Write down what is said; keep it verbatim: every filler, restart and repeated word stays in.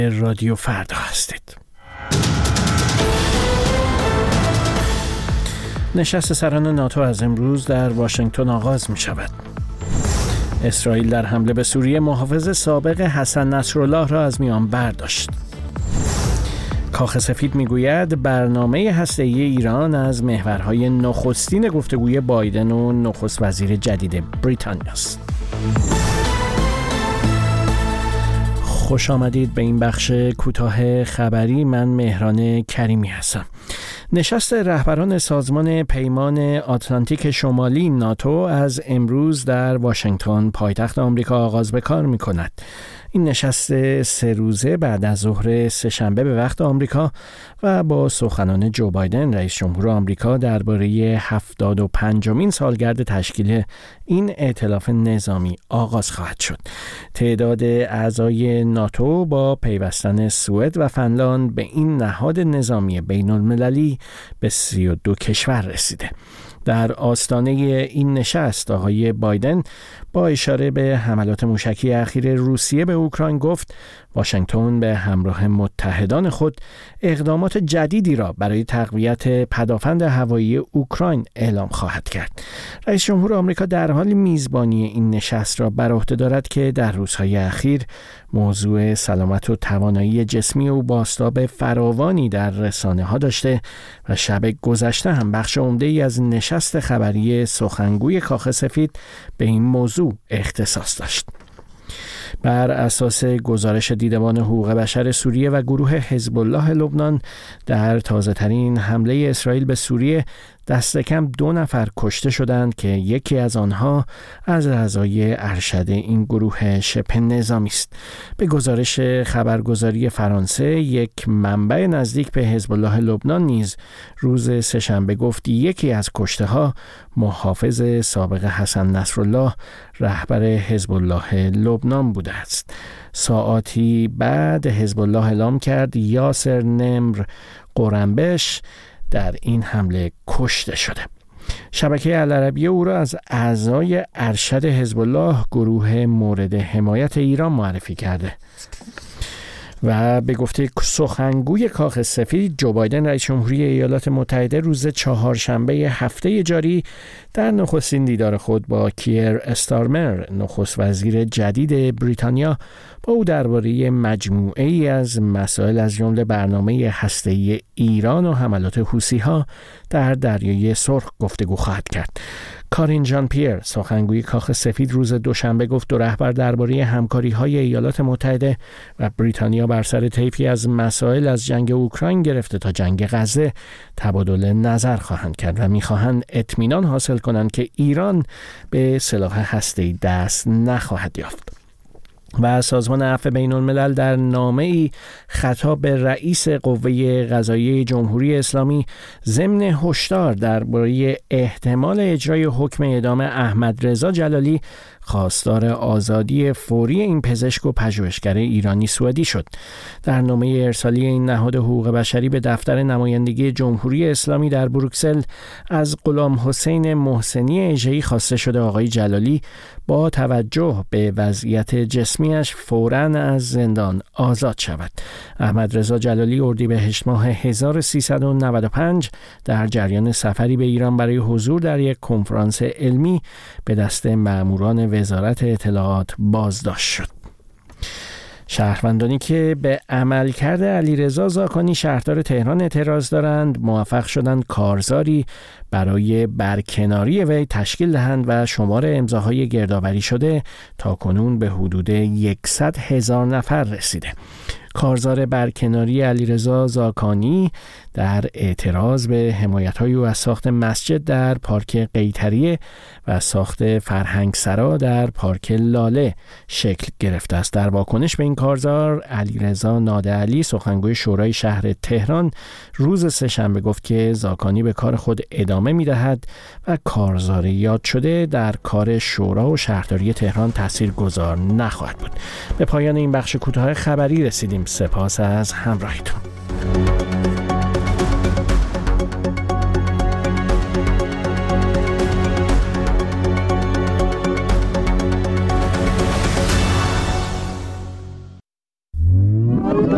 رادیو فردا هستید. نشست سران ناتو از امروز در واشنگتن آغاز می شود. اسرائیل در حمله به سوریه محافظ سابق حسن نصرالله را از میان برداشت. کاخ سفید میگوید برنامه هسته‌ای ایران از محورهای نخستین گفتگوی بایدن و نخست وزیر جدید بریتانیا است. خوش آمدید به این بخش کوتاه خبری. من مهران کریمی هستم. نشست رهبران سازمان پیمان آتلانتیک شمالی ناتو از امروز در واشنگتن پایتخت آمریکا آغاز به کار می‌کند. این نشست سه روزه بعد از ظهر سه‌شنبه به وقت آمریکا و با سخنان جو بایدن رئیس جمهور آمریکا درباره هفتاد و پنجمین سالگرد تشکیل این ائتلاف نظامی آغاز خواهد شد. تعداد اعضای ناتو با پیوستن سوئد و فنلاند به این نهاد نظامی بین‌المللی به سی و دو کشور رسیده. در آستانه این نشست آقای بایدن با اشاره به حملات موشکی اخیر روسیه به اوکراین گفت واشنگتن به همراه متحدان خود اقدامات جدیدی را برای تقویت پدافند هوایی اوکراین اعلام خواهد کرد. رئیس جمهور آمریکا در حال میزبانی این نشست را بر عهده دارد که در روزهای اخیر موضوع سلامت و توانایی جسمی او بازتاب فراوانی در رسانه‌ها داشته و شب گذشته هم بخش عمده‌ای از نشست خبری سخنگوی کاخ سفید به این موضوع اختصاص داشت. بر اساس گزارش دیدبان حقوق بشر سوریه و گروه حزب الله لبنان در تازه‌ترین حمله اسرائیل به سوریه دست کم دو نفر کشته شدند که یکی از آنها از اعضای ارشد این گروه شبه نظامی است. به گزارش خبرگزاری فرانسه یک منبع نزدیک به حزب الله لبنان نیز روز سه‌شنبه گفت یکی از کشته‌ها محافظ سابق حسن نصرالله رهبر حزب الله لبنان بوده است. ساعاتی بعد حزب الله اعلام کرد یاسر نمر قرنبش در این حمله کشته شده. شبکه العربیه او را از اعضای ارشد حزب الله گروه مورد حمایت ایران معرفی کرده. و به گفته سخنگوی کاخ سفید جو بایدن رئیس جمهوری ایالات متحده روز چهارشنبه هفته جاری در نخستین دیدار خود با کیر استارمر نخست وزیر جدید بریتانیا با او درباره مجموعه ای از مسائل از جمله برنامه هسته‌ای ایران و حملات حوثی‌ها در دریای سرخ گفتگو خواهد کرد. کارین ژان پیر سخنگوی کاخ سفید روز دوشنبه گفت دو رهبر درباره همکاری‌های ایالات متحده و بریتانیا بر سر طیفی از مسائل از جنگ اوکراین گرفته تا جنگ غزه تبادل نظر خواهند کرد و می‌خواهند اطمینان حاصل کنند که ایران به سلاح هسته‌ای دست نخواهد یافت. و سازمان عفو بین الملل در نامه‌ای خطاب به رئیس قوه قضاییه جمهوری اسلامی ضمن هشدار درباره احتمال اجرای حکم اعدام احمد رضا جلالی خواستار آزادی فوری این پزشک و پژوهشگر ایرانی سوئدی شد. در نامه ارسالی این نهاد حقوق بشری به دفتر نمایندگی جمهوری اسلامی در بروکسل از غلام حسین محسنی اژه‌ای خواسته شده آقای جلالی با توجه به وضعیت جسمیش فوراً از زندان آزاد شود. احمد رضا جلالی اردیبهشت ماه هزار و سیصد و نود و پنج در جریان سفری به ایران برای حضور در یک کنفرانس علمی به دست مأموران وزارت اطلاعات بازداشت شد. شهروندانی که به عملکرد علیرضا زاکانی شهردار تهران اعتراض دارند موفق شدند کارزاری برای برکناری وی تشکیل دهند و شمار امضاهای گردآوری شده تاکنون به حدود صد هزار نفر رسیده. کارزار برکناری علیرضا زاکانی در اعتراض به حمایت‌های او از ساخت مسجد در پارک قیطریه و ساخت فرهنگسرا در پارک لاله شکل گرفته است. در واکنش به این کارزار علیرضا نادعلی سخنگوی شورای شهر تهران روز سه‌شنبه گفت که زاکانی به کار خود ادامه می‌دهد و کارزار یاد شده در کار شورا و شهرداری تهران تاثیرگذار نخواهد بود. به پایان این بخش کوتاه خبری رسیدیم. سپاس از همراهیتون.